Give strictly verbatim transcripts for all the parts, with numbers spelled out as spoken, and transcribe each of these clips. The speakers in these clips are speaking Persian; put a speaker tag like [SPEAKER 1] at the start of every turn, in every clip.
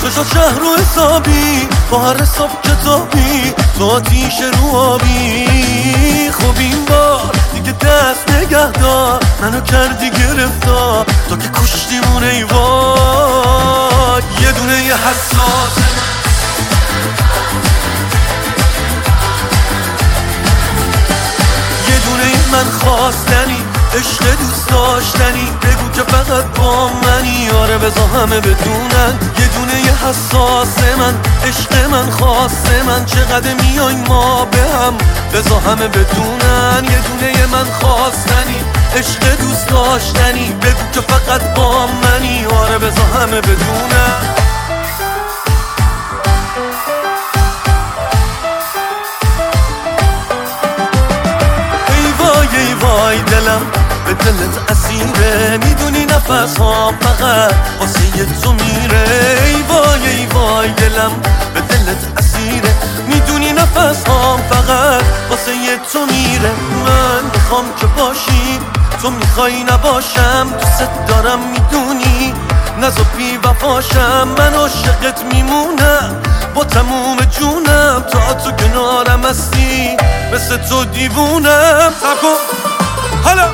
[SPEAKER 1] تو شد شهر و حسابی با هر حساب کتابی تو آتیش رو آبی. خب این بار دیگه دست نگه دار منو کردی گرفتار تو که کشتیمون ای وای. یه دونه یه حساس یه دونه من خواستنی عشق دوست داشتنی بگو که فقط با منی. آره بذار همه بدونن یه دونه یه حساس من عشق من خواست من چقدر میایم ما به هم بذار همه بدونن یه دونه یه من خواستنی عشق دوست داشتنی بگو که فقط با منی. آره بذار همه بدونن. ای وای ای وای دلم به دلت اسیره میدونی نفس ها فقط واسه تو میره. ای وای ای وای دلم به دلت اسیره میدونی نفس ها فقط واسه تو میره. من میخوام که باشی تو میخوای نباشم دوست دارم میدونی نزا بی وفاشم من عاشقت میمونم با تموم جونم تا تو کنارم هستی مثل تو دیوونم. سب کن حالا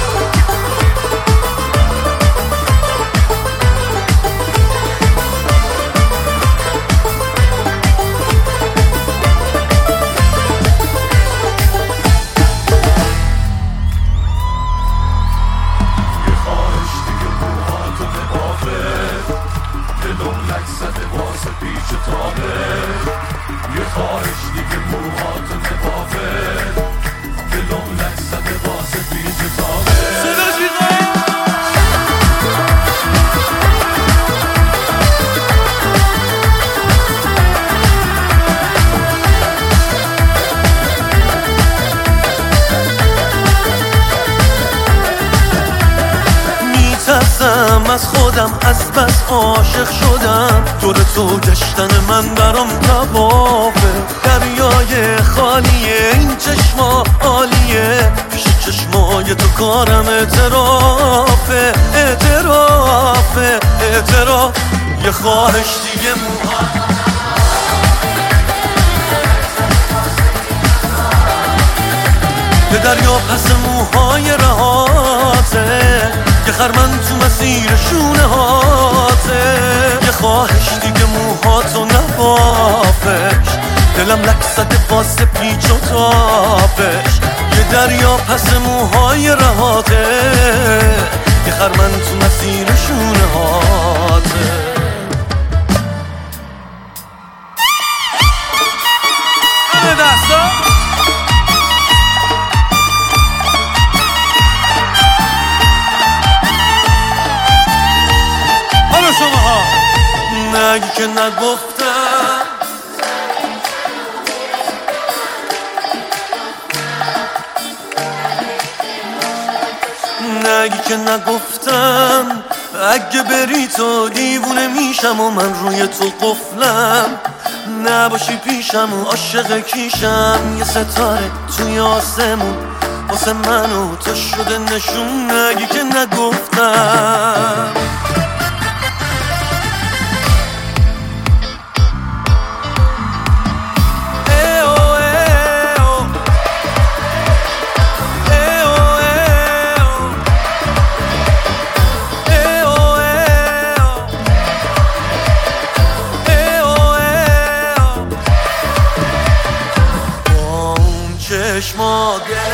[SPEAKER 1] از خودم از بس عاشق شدم دور تو گشتن من برام توافه. دریای خالیه این چشما عالیه پیش چشمای تو کارم اعترافه اعترافه اعتراف. یه خواهش دیگه موها یه دریا پس موهای رهاته یه خرمن تو مسیر شونه هاته. یه خواهش دیگه موهاتو نبافش دلم لک زده واسه پیچ و تابش. یه دریا پس موهای رهاته یه خرمن تو مسیر شونه هاته. همه دستا شماها نگی که نگفتم نگی که نگفتم اگه بری تو دیوونه میشم و من روی تو قفلم نباشی پیشم و عاشق کیشم. یه ستاره توی آسمون واسه من و تو شده نشون. نگی که نگفتم چشما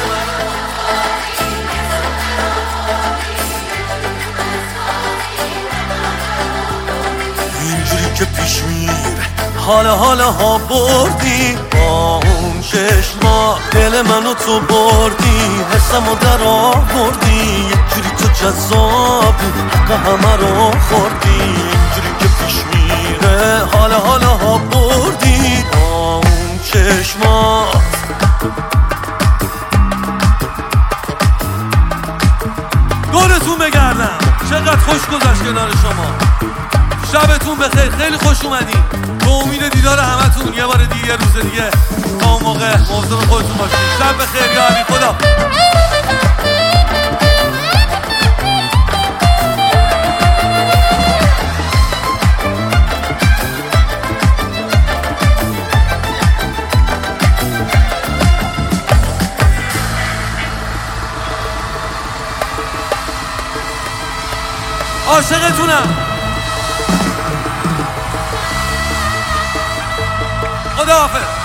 [SPEAKER 1] اینجوری که پیش میره حالا حالا ها بردی با اون چشما دل منو تو بردی حسمو در آوردی یه جوری تو جذابی حق همه رو خوردی. اینجوری که پیش میره حالا حالا ها بردی با اون چشما. دورتون بگردم چقدر خوش گذشت کنار شما. شبتون بخیر خیلی خوش اومدین. به امید دیدار همتون یه بار دیگه یه روز دیگه تا اون موقع مواظب خودتون باشید. شب بخیر یا علی خدا. عاشقتونم. خداحافظ.